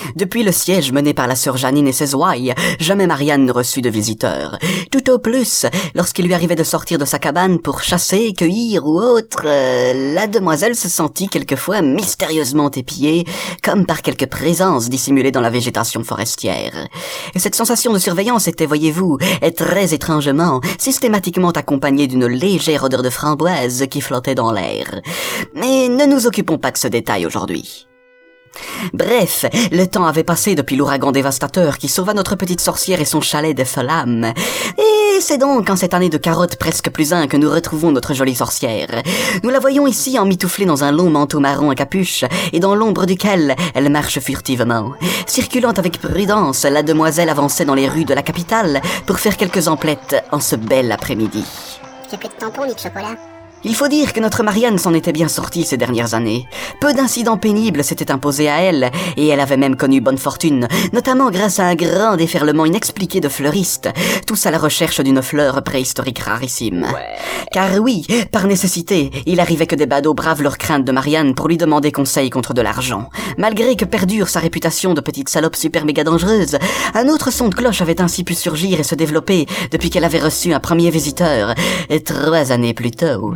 Depuis le siège mené par la sœur Janine et ses ouailles, jamais Marianne ne reçut de visiteurs. Tout au plus, lorsqu'il lui arrivait de sortir de sa cabane pour chasser, cueillir ou autre, la demoiselle se sentit quelquefois mystérieusement épiée, comme par quelque présence dissimulée dans la végétation forestière. Et cette sensation de surveillance était, voyez-vous, très étrangement, systématiquement accompagnée d'une légère odeur de framboise qui flottait dans l'air. Mais ne nous occupons pas de ce détail aujourd'hui. Bref, le temps avait passé depuis l'ouragan dévastateur qui sauva notre petite sorcière et son chalet des flammes. Et c'est donc en cette année de carottes presque plus un que nous retrouvons notre jolie sorcière. Nous la voyons ici emmitouflée dans un long manteau marron à capuche et dans l'ombre duquel elle marche furtivement. Circulant avec prudence, la demoiselle avançait dans les rues de la capitale pour faire quelques emplettes en ce bel après-midi. J'ai plus de tampons ni de chocolat. Il faut dire que notre Marianne s'en était bien sortie ces dernières années. Peu d'incidents pénibles s'étaient imposés à elle, et elle avait même connu bonne fortune, notamment grâce à un grand déferlement inexpliqué de fleuristes, tous à la recherche d'une fleur préhistorique rarissime. Car oui, par nécessité, il arrivait que des badauds bravent leurs craintes de Marianne pour lui demander conseil contre de l'argent. Malgré que perdure sa réputation de petite salope super méga dangereuse, un autre son de cloche avait ainsi pu surgir et se développer depuis qu'elle avait reçu un premier visiteur, 3 années plus tôt.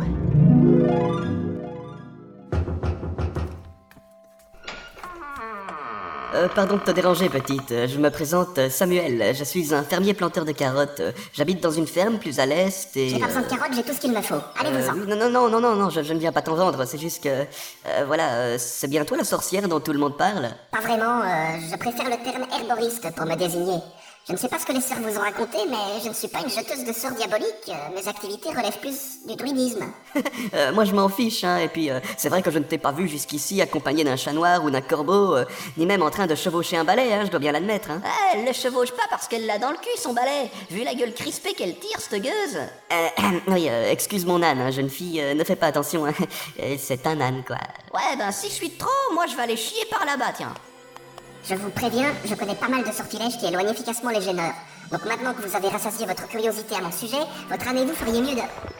Pardon de te déranger, petite. Je me présente Samuel. Je suis un fermier planteur de carottes. J'habite dans une ferme plus à l'est et... J'ai pas besoin de carottes, j'ai tout ce qu'il me faut. Allez-vous-en. Non, je ne viens pas t'en vendre. C'est juste que... c'est bien toi la sorcière dont tout le monde parle? Pas vraiment, je préfère le terme herboriste pour me désigner. Je ne sais pas ce que les sœurs vous ont raconté, mais je ne suis pas une jeteuse de sorts diaboliques. Mes activités relèvent plus du druidisme. Moi je m'en fiche, hein, et puis c'est vrai que je ne t'ai pas vu jusqu'ici accompagné d'un chat noir ou d'un corbeau, ni même en train de chevaucher un balai, hein, je dois bien l'admettre. Hein. Elle le chevauche pas parce qu'elle l'a dans le cul, son balai. Vu la gueule crispée qu'elle tire, cette gueuse. Oui, excuse mon âne, hein, jeune fille, ne fais pas attention, hein. C'est un âne, quoi. Ouais, ben si je suis de trop, moi je vais aller chier par là-bas, tiens. Je vous préviens, je connais pas mal de sortilèges qui éloignent efficacement les gêneurs. Donc maintenant que vous avez rassasié votre curiosité à mon sujet, votre âne et vous feriez mieux de...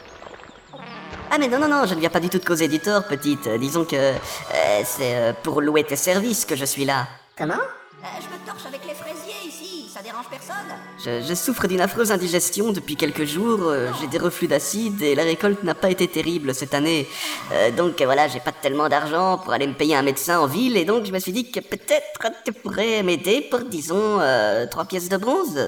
Ah mais non, je ne viens pas du tout te causer du tort, petite. Disons que c'est pour louer tes services que je suis là. Comment ? Je me torche avec les fraisiers ici, ça dérange personne? Je souffre d'une affreuse indigestion depuis quelques jours, j'ai des reflux d'acide et la récolte n'a pas été terrible cette année. Donc voilà, j'ai pas tellement d'argent pour aller me payer un médecin en ville et donc je me suis dit que peut-être tu pourrais m'aider pour, disons, 3 pièces de bronze.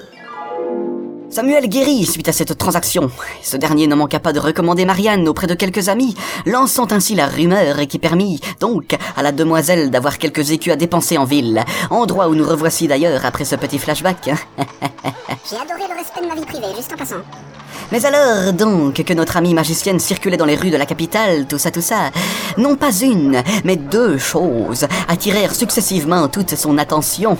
Samuel guérit suite à cette transaction. Ce dernier ne manqua pas de recommander Marianne auprès de quelques amis, lançant ainsi la rumeur qui permit donc à la demoiselle d'avoir quelques écus à dépenser en ville, endroit où nous revoici d'ailleurs après ce petit flashback. J'ai adoré le respect de ma vie privée, juste en passant. Mais alors donc que notre amie magicienne circulait dans les rues de la capitale, tout ça, non pas une, mais 2 choses attirèrent successivement toute son attention.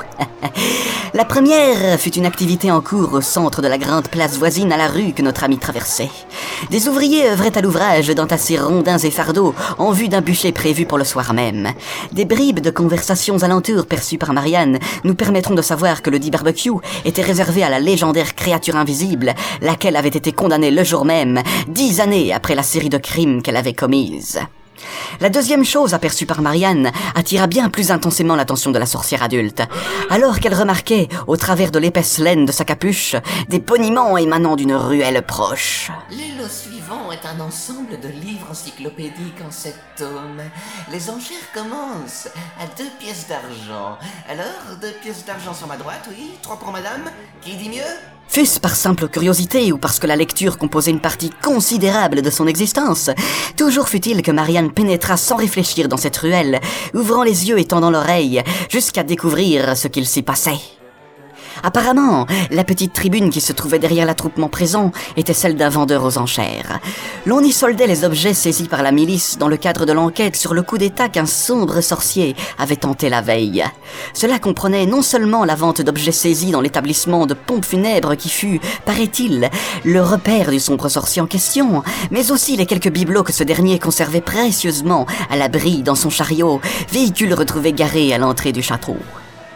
La première fut une activité en cours au centre de la grande place voisine à la rue que notre amie traversait. Des ouvriers œuvraient à l'ouvrage d'entasser rondins et fardeaux en vue d'un bûcher prévu pour le soir même. Des bribes de conversations alentours perçues par Marianne nous permettront de savoir que le dit barbecue était réservé à la légendaire créature invisible, laquelle avait été condamnée le jour même, 10 années après la série de crimes qu'elle avait commise. La deuxième chose aperçue par Marianne attira bien plus intensément l'attention de la sorcière adulte, alors qu'elle remarquait, au travers de l'épaisse laine de sa capuche, des boniments émanant d'une ruelle proche. Le lot suivant est un ensemble de livres encyclopédiques en 7 tomes. Les enchères commencent à 2 pièces d'argent. Alors, 2 pièces d'argent sur ma droite, oui, 3 pour madame. Qui dit mieux ? Fût-ce par simple curiosité ou parce que la lecture composait une partie considérable de son existence, toujours fut-il que Marianne pénétra sans réfléchir dans cette ruelle, ouvrant les yeux et tendant l'oreille, jusqu'à découvrir ce qu'il s'y passait. Apparemment, la petite tribune qui se trouvait derrière l'attroupement présent était celle d'un vendeur aux enchères. L'on y soldait les objets saisis par la milice dans le cadre de l'enquête sur le coup d'état qu'un sombre sorcier avait tenté la veille. Cela comprenait non seulement la vente d'objets saisis dans l'établissement de pompes funèbres qui fut, paraît-il, le repère du sombre sorcier en question, mais aussi les quelques bibelots que ce dernier conservait précieusement à l'abri dans son chariot, véhicule retrouvé garé à l'entrée du château.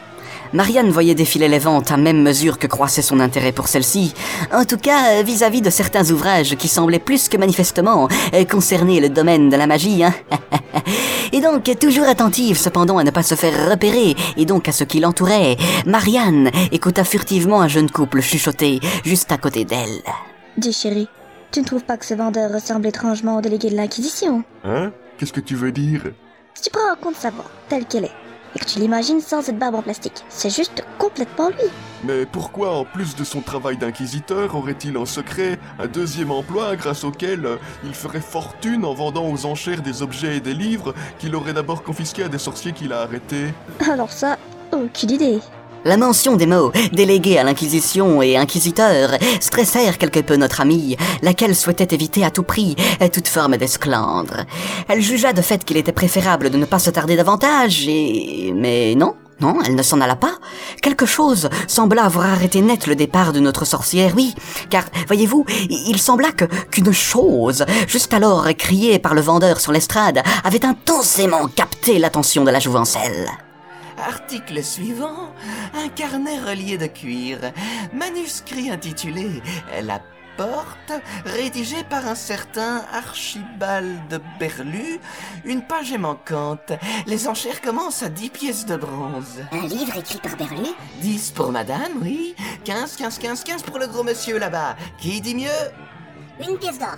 Marianne voyait défiler les ventes à même mesure que croissait son intérêt pour celle-ci, en tout cas vis-à-vis de certains ouvrages qui semblaient plus que manifestement concerner le domaine de la magie. Et donc, toujours attentive cependant à ne pas se faire repérer, et donc à ce qui l'entourait, Marianne écouta furtivement un jeune couple chuchoter juste à côté d'elle. Dis chérie, tu ne trouves pas que ce vendeur ressemble étrangement au délégué de l'Inquisition? Hein? Qu'est-ce que tu veux dire? Si tu prends en compte sa voix, telle qu'elle est, et que tu l'imagines sans cette barbe en plastique, c'est juste complètement lui. Mais pourquoi, en plus de son travail d'inquisiteur, aurait-il en secret un deuxième emploi grâce auquel il ferait fortune en vendant aux enchères des objets et des livres qu'il aurait d'abord confisqués à des sorciers qu'il a arrêtés? Alors ça, aucune idée. La mention des mots « délégué à l'Inquisition » et « inquisiteur » stressèrent quelque peu notre amie, laquelle souhaitait éviter à tout prix toute forme d'esclandre. Elle jugea de fait qu'il était préférable de ne pas se tarder davantage mais non, elle ne s'en alla pas. Quelque chose sembla avoir arrêté net le départ de notre sorcière, oui, car, voyez-vous, il sembla qu'une chose, juste alors criée par le vendeur sur l'estrade, avait intensément capté l'attention de la jouvencelle. Article suivant, un carnet relié de cuir, manuscrit intitulé « La Porte », rédigé par un certain Archibald Berlu, une page est manquante. Les enchères commencent à 10 pièces de bronze. Un livre écrit par Berlu? 10 pour madame, oui. 15 pour le gros monsieur là-bas. Qui dit mieux? 1 pièce d'or.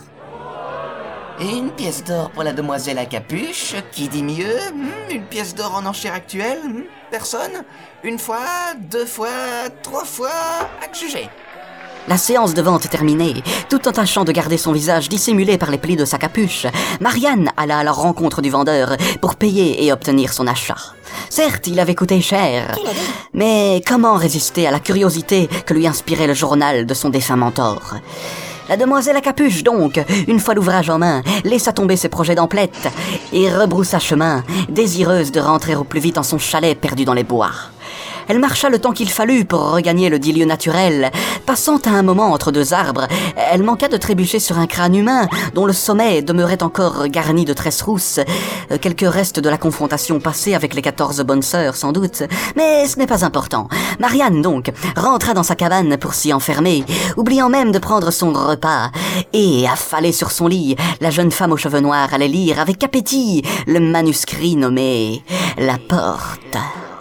Et 1 pièce d'or pour la demoiselle à capuche. Qui dit mieux? 1 pièce d'or en enchère actuelle? Personne? 1 fois, 2 fois, 3 fois, à que juger. La séance de vente terminée, tout en tâchant de garder son visage dissimulé par les plis de sa capuche, Marianne alla à la rencontre du vendeur pour payer et obtenir son achat. Certes, il avait coûté cher, mais comment résister à la curiosité que lui inspirait le journal de son défunt mentor? La demoiselle à capuche, donc, une fois l'ouvrage en main, laissa tomber ses projets d'emplette et rebroussa chemin, désireuse de rentrer au plus vite en son chalet perdu dans les bois. Elle marcha le temps qu'il fallut pour regagner le dit lieu naturel. Passant à un moment entre 2 arbres, elle manqua de trébucher sur un crâne humain dont le sommet demeurait encore garni de tresses rousses. Quelques restes de la confrontation passée avec les 14 bonnes sœurs, sans doute. Mais ce n'est pas important. Marianne, donc, rentra dans sa cabane pour s'y enfermer, oubliant même de prendre son repas. Et, affalée sur son lit, la jeune femme aux cheveux noirs allait lire avec appétit le manuscrit nommé « La Porte ».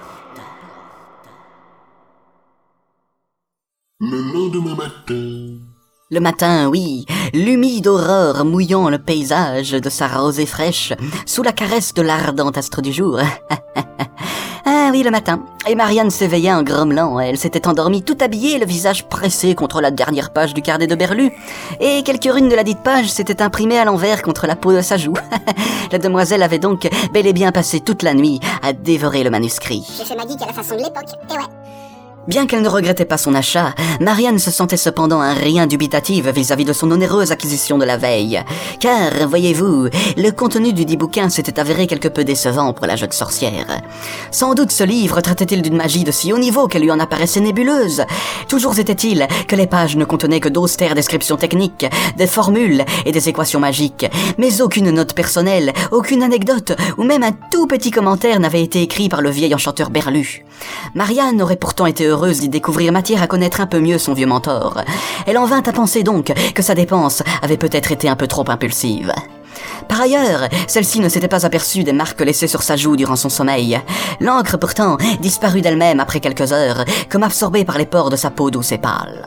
Le lendemain matin... Le matin, oui, l'humide aurore mouillant le paysage de sa rosée fraîche, sous la caresse de l'ardent astre du jour. Ah oui, le matin. Et Marianne s'éveilla en grommelant. Elle s'était endormie tout habillée, le visage pressé contre la dernière page du carnet de Berlu. Et quelques runes de la dite page s'étaient imprimées à l'envers contre la peau de sa joue. La demoiselle avait donc bel et bien passé toute la nuit à dévorer le manuscrit. J'ai fait ma geek à la façon de l'époque, et ouais. Bien qu'elle ne regrettait pas son achat, Marianne se sentait cependant un rien dubitative vis-à-vis de son onéreuse acquisition de la veille. Car, voyez-vous, le contenu du dit bouquin s'était avéré quelque peu décevant pour la jeune sorcière. Sans doute ce livre traitait-il d'une magie de si haut niveau qu'elle lui en apparaissait nébuleuse. Toujours était-il que les pages ne contenaient que d'austères descriptions techniques, des formules et des équations magiques, mais aucune note personnelle, aucune anecdote, ou même un tout petit commentaire n'avait été écrit par le vieil enchanteur Berlu. Marianne aurait pourtant été heureuse d'y découvrir matière à connaître un peu mieux son vieux mentor. Elle en vint à penser donc que sa dépense avait peut-être été un peu trop impulsive. Par ailleurs, celle-ci ne s'était pas aperçue des marques laissées sur sa joue durant son sommeil. L'encre pourtant disparut d'elle-même après quelques heures, comme absorbée par les pores de sa peau douce et pâle.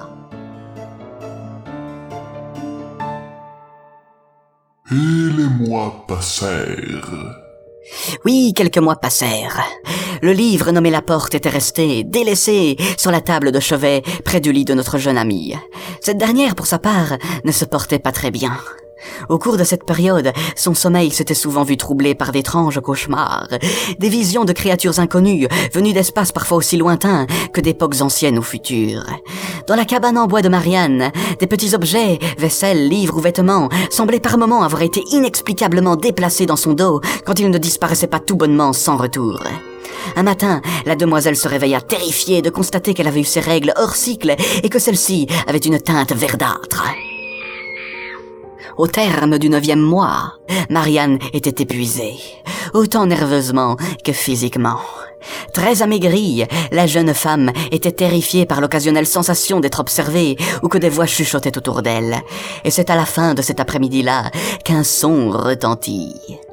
Et les mois passèrent. Oui, quelques mois passèrent. Le livre nommé La Porte était resté, délaissé, sur la table de chevet, près du lit de notre jeune amie. Cette dernière, pour sa part, ne se portait pas très bien. Au cours de cette période, son sommeil s'était souvent vu troublé par d'étranges cauchemars, des visions de créatures inconnues, venues d'espaces parfois aussi lointains que d'époques anciennes ou futures. Dans la cabane en bois de Marianne, des petits objets, vaisselle, livres ou vêtements, semblaient par moments avoir été inexplicablement déplacés dans son dos quand ils ne disparaissaient pas tout bonnement sans retour. Un matin, la demoiselle se réveilla terrifiée de constater qu'elle avait eu ses règles hors cycle et que celles-ci avaient une teinte verdâtre. Au terme du 9e mois, Marianne était épuisée, autant nerveusement que physiquement. Très amaigrie, la jeune femme était terrifiée par l'occasionnelle sensation d'être observée ou que des voix chuchotaient autour d'elle. Et c'est à la fin de cet après-midi-là qu'un son retentit.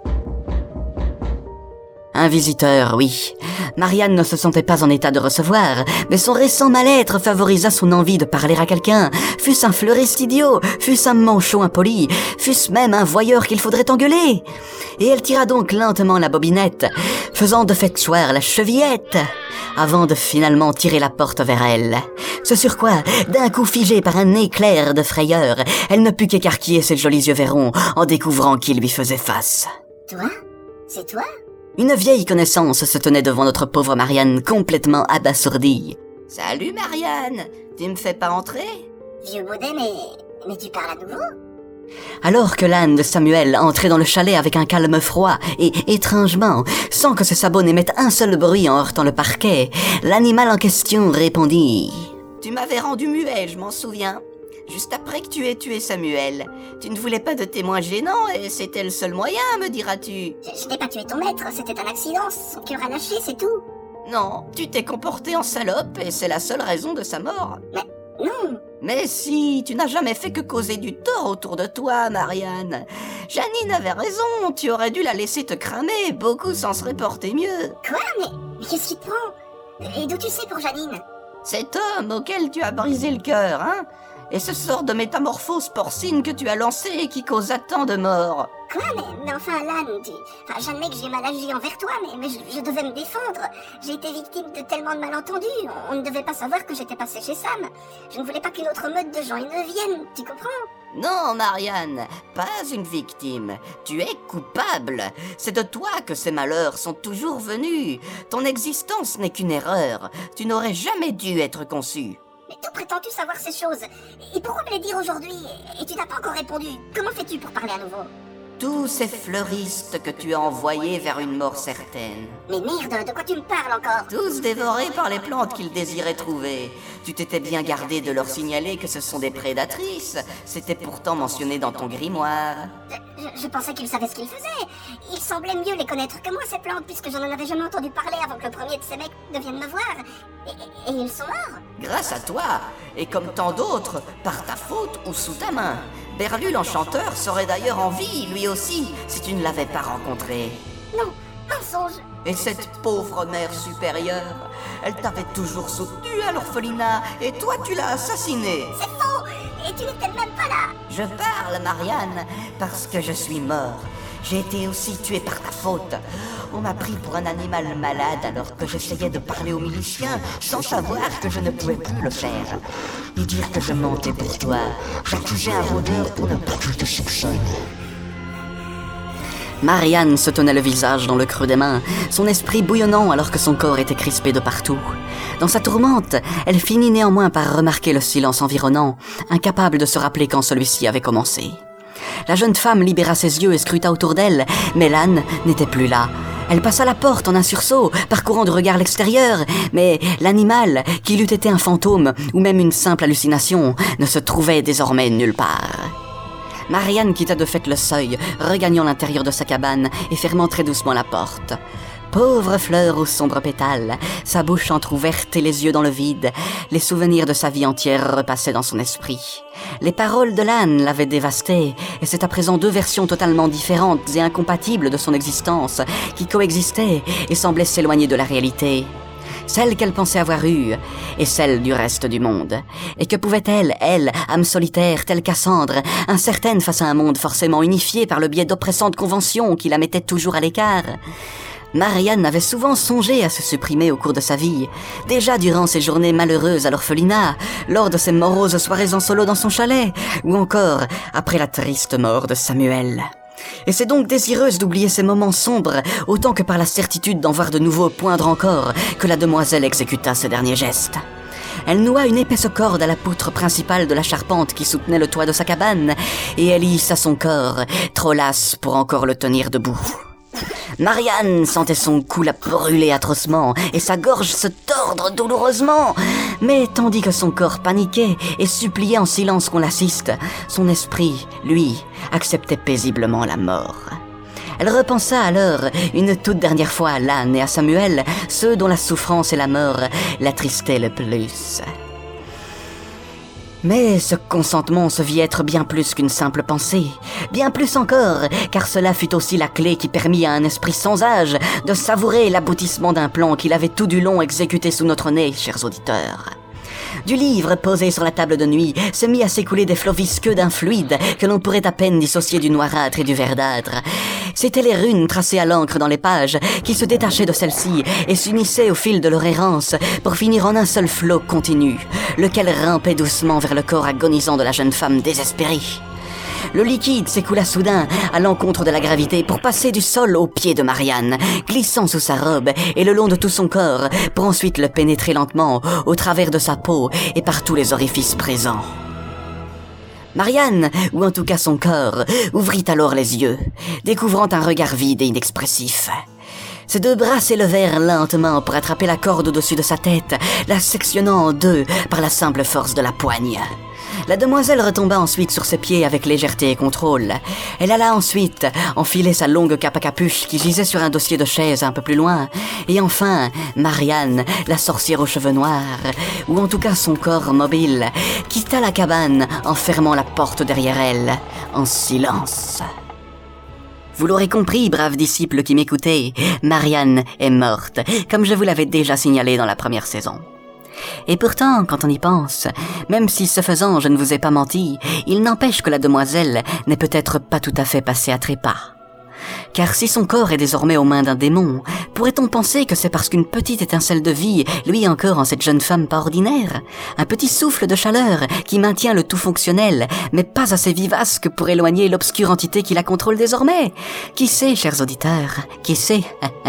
Un visiteur, oui. Marianne ne se sentait pas en état de recevoir, mais son récent mal-être favorisa son envie de parler à quelqu'un, fût-ce un fleuriste idiot, fût-ce un manchot impoli, fût-ce même un voyeur qu'il faudrait engueuler. Et elle tira donc lentement la bobinette, faisant de fait soir la chevillette, avant de finalement tirer la porte vers elle. Ce sur quoi, d'un coup figée par un éclair de frayeur, elle ne put qu'écarquiller ses jolis yeux verrons en découvrant qui lui faisait face. Toi? C'est toi? Une vieille connaissance se tenait devant notre pauvre Marianne, complètement abasourdie. « Salut Marianne, tu me fais pas entrer ?» Vieux baudet, mais tu parles à nouveau? Alors que l'âne de Samuel entrait dans le chalet avec un calme froid et, étrangement, sans que ses sabots n'émettent un seul bruit en heurtant le parquet, l'animal en question répondit. « Tu m'avais rendu muet, je m'en souviens. Juste après que tu aies tué Samuel. Tu ne voulais pas de témoin gênant et c'était le seul moyen, me diras-tu. Je n'ai pas tué ton maître, c'était un accident, son cœur a lâché, c'est tout. Non, tu t'es comporté en salope et c'est la seule raison de sa mort. Mais non. Mais si, tu n'as jamais fait que causer du tort autour de toi, Marianne. Janine avait raison, tu aurais dû la laisser te cramer, beaucoup s'en seraient portés mieux. Quoi? Mais qu'est-ce qui te prend? Et d'où tu sais pour Janine? Cet homme auquel tu as brisé le cœur, hein? Et ce sort de métamorphose porcine que tu as lancé et qui causa tant de morts. Quoi? Mais enfin, Lan, j'admets que j'ai mal agi envers toi, mais je devais me défendre. J'ai été victime de tellement de malentendus. On ne devait pas savoir que j'étais passé chez Sam. Je ne voulais pas qu'une autre meute de gens haineux vienne, tu comprends? Non, Marianne, pas une victime. Tu es coupable. C'est de toi que ces malheurs sont toujours venus. Ton existence n'est qu'une erreur. Tu n'aurais jamais dû être conçue. Mais d'où prétends-tu savoir ces choses? Et pourquoi me les dire aujourd'hui? Et tu n'as pas encore répondu. Comment fais-tu pour parler à nouveau? Tous ces fleuristes que tu as envoyés vers une mort certaine. Mais merde, de quoi tu me parles encore? Tous dévorés par les plantes qu'ils désiraient trouver. Tu t'étais bien gardé de leur signaler que ce sont des prédatrices. C'était pourtant mentionné dans ton grimoire. Je pensais qu'ils savaient ce qu'ils faisaient. Il semblait mieux les connaître que moi, ces plantes, puisque j'en avais jamais entendu parler avant que le premier de ces mecs ne vienne me voir. Et ils sont morts. Grâce à toi, et comme tant d'autres, par ta faute ou sous ta main. Berlu l'enchanteur serait d'ailleurs en vie, lui aussi, si tu ne l'avais pas rencontré. Non, mensonge. Et cette pauvre mère supérieure, elle t'avait toujours soutenu à l'orphelinat, et toi tu l'as assassinée. C'est faux. Et tu n'étais même pas là. Je parle, Marianne, parce que je suis mort. J'ai été aussi tué par ta faute. On m'a pris pour un animal malade alors que j'essayais de parler aux miliciens sans savoir que je ne pouvais plus le faire. Et dire que je mentais pour toi. J'accusais un rôdeur pour ne pas qu'il te soupçonne. Marianne se tenait le visage dans le creux des mains, son esprit bouillonnant alors que son corps était crispé de partout. Dans sa tourmente, elle finit néanmoins par remarquer le silence environnant, incapable de se rappeler quand celui-ci avait commencé. La jeune femme libéra ses yeux et scruta autour d'elle, mais l'âne n'était plus là. Elle passa la porte en un sursaut, parcourant de regard l'extérieur, mais l'animal, qu'il eût été un fantôme ou même une simple hallucination, ne se trouvait désormais nulle part. Marianne quitta de fait le seuil, regagnant l'intérieur de sa cabane et fermant très doucement la porte. Pauvre fleur aux sombres pétales, sa bouche entr'ouverte et les yeux dans le vide, les souvenirs de sa vie entière repassaient dans son esprit. Les paroles de l'âne l'avaient dévastée, et c'est à présent deux versions totalement différentes et incompatibles de son existence qui coexistaient et semblaient s'éloigner de la réalité. Celle qu'elle pensait avoir eue, et celle du reste du monde. Et que pouvait-elle, elle, âme solitaire, telle Cassandre, incertaine face à un monde forcément unifié par le biais d'oppressantes conventions qui la mettaient toujours à l'écart? Marianne avait souvent songé à se supprimer au cours de sa vie, déjà durant ses journées malheureuses à l'orphelinat, lors de ses moroses soirées en solo dans son chalet, ou encore après la triste mort de Samuel. Et c'est donc désireuse d'oublier ces moments sombres, autant que par la certitude d'en voir de nouveau poindre encore, que la demoiselle exécuta ce dernier geste. Elle noua une épaisse corde à la poutre principale de la charpente qui soutenait le toit de sa cabane, et elle y hissa son corps, trop lasse pour encore le tenir debout. Marianne sentait son cou la brûler atrocement et sa gorge se tordre douloureusement. Mais tandis que son corps paniquait et suppliait en silence qu'on l'assiste, son esprit, lui, acceptait paisiblement la mort. Elle repensa alors une toute dernière fois à Lan et à Samuel, ceux dont la souffrance et la mort l'attristaient le plus. Mais ce consentement se vit être bien plus qu'une simple pensée, bien plus encore, car cela fut aussi la clé qui permit à un esprit sans âge de savourer l'aboutissement d'un plan qu'il avait tout du long exécuté sous notre nez, chers auditeurs. Du livre posé sur la table de nuit se mit à s'écouler des flots visqueux d'un fluide que l'on pourrait à peine dissocier du noirâtre et du verdâtre. C'étaient les runes tracées à l'encre dans les pages qui se détachaient de celles-ci et s'unissaient au fil de leur errance pour finir en un seul flot continu, lequel rampait doucement vers le corps agonisant de la jeune femme désespérée. Le liquide s'écoula soudain à l'encontre de la gravité pour passer du sol aux pieds de Marianne, glissant sous sa robe et le long de tout son corps, pour ensuite le pénétrer lentement au travers de sa peau et par tous les orifices présents. Marianne, ou en tout cas son corps, ouvrit alors les yeux, découvrant un regard vide et inexpressif. Ses deux bras s'élevèrent lentement pour attraper la corde au-dessus de sa tête, la sectionnant en deux par la simple force de la poigne. La demoiselle retomba ensuite sur ses pieds avec légèreté et contrôle. Elle alla ensuite enfiler sa longue cape à capuche qui gisait sur un dossier de chaise un peu plus loin. Et enfin, Marianne, la sorcière aux cheveux noirs, ou en tout cas son corps mobile, quitta la cabane en fermant la porte derrière elle, en silence. Vous l'aurez compris, braves disciples qui m'écoutez, Marianne est morte, comme je vous l'avais déjà signalé dans la première saison. Et pourtant, quand on y pense, même si ce faisant je ne vous ai pas menti, il n'empêche que la demoiselle n'est peut-être pas tout à fait passée à trépas. Car si son corps est désormais aux mains d'un démon, pourrait-on penser que c'est parce qu'une petite étincelle de vie luit encore en cette jeune femme pas ordinaire? Un petit souffle de chaleur qui maintient le tout fonctionnel, mais pas assez vivace que pour éloigner l'obscure entité qui la contrôle désormais? Qui sait, chers auditeurs? Qui sait?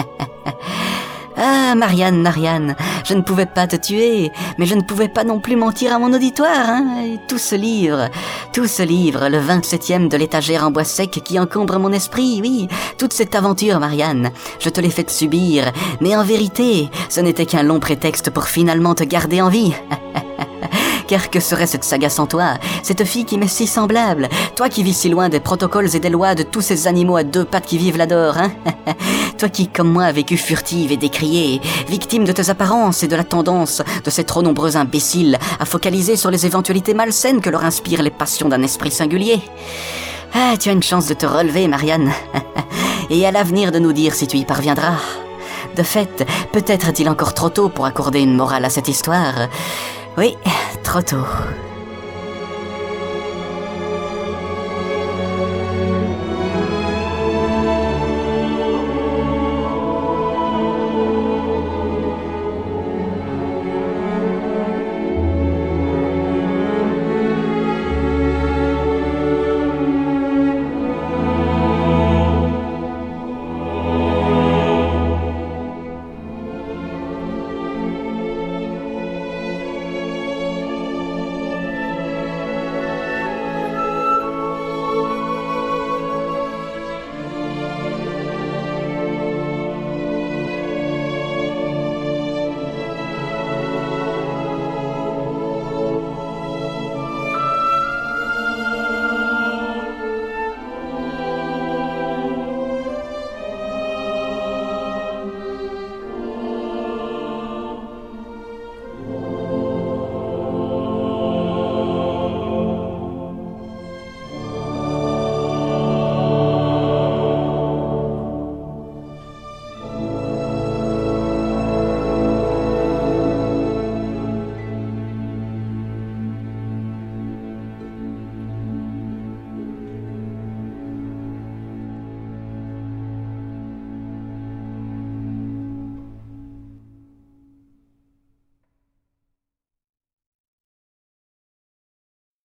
Ah, Marianne, je ne pouvais pas te tuer, mais je ne pouvais pas non plus mentir à mon auditoire, hein. Tout ce livre, le 27e de l'étagère en bois sec qui encombre mon esprit, oui, toute cette aventure, Marianne, je te l'ai faite subir, mais en vérité, ce n'était qu'un long prétexte pour finalement te garder en vie. Car que serait cette saga sans toi, cette fille qui m'est si semblable, toi qui vis si loin des protocoles et des lois de tous ces animaux à deux pattes qui vivent là-dehors, hein? Toi qui, comme moi, as vécu furtive et décriée, victime de tes apparences et de la tendance de ces trop nombreux imbéciles à focaliser sur les éventualités malsaines que leur inspirent les passions d'un esprit singulier. Ah, tu as une chance de te relever, Marianne, et à l'avenir de nous dire si tu y parviendras. De fait, peut-être est-il encore trop tôt pour accorder une morale à cette histoire. Oui, trop tôt.